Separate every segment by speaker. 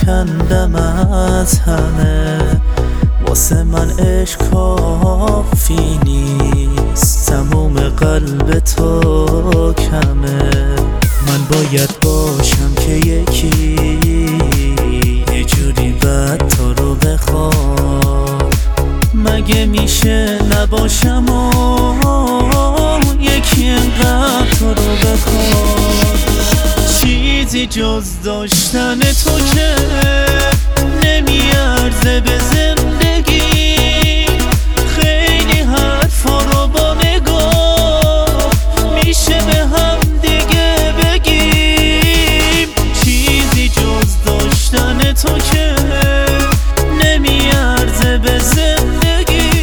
Speaker 1: کندم از همه، واسه من عشق کافی نیست، تموم قلب تو کمه. من باید باشم که یکی یه جوری بد تو رو بخواد، مگه میشه نباشم و یکی انقدر تو رو بخواد؟ چیزی جز داشتن تو که نمیارزه به زندگی، خیلی حرفا رو با نگاه میشه به هم دیگه بگیم. چیزی جز داشتن تو که نمیارزه به زندگی،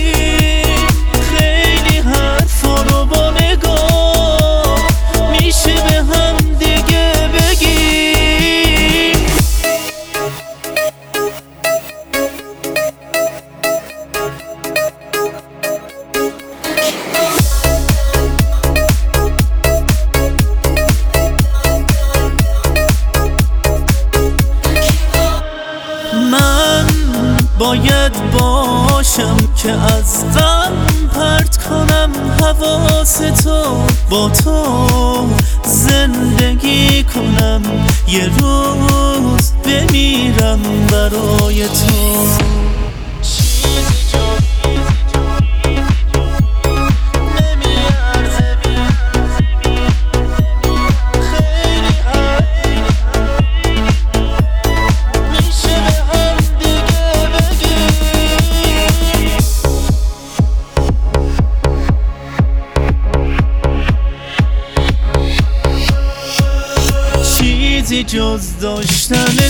Speaker 1: خیلی حرفا رو با نگاه میشه به هم دیگه بگیم. من باید باشم که از غم پرت کنم حواس تو، با تو زندگی کنم، یه روز بمیرم برای تو. چیزی جز داشتن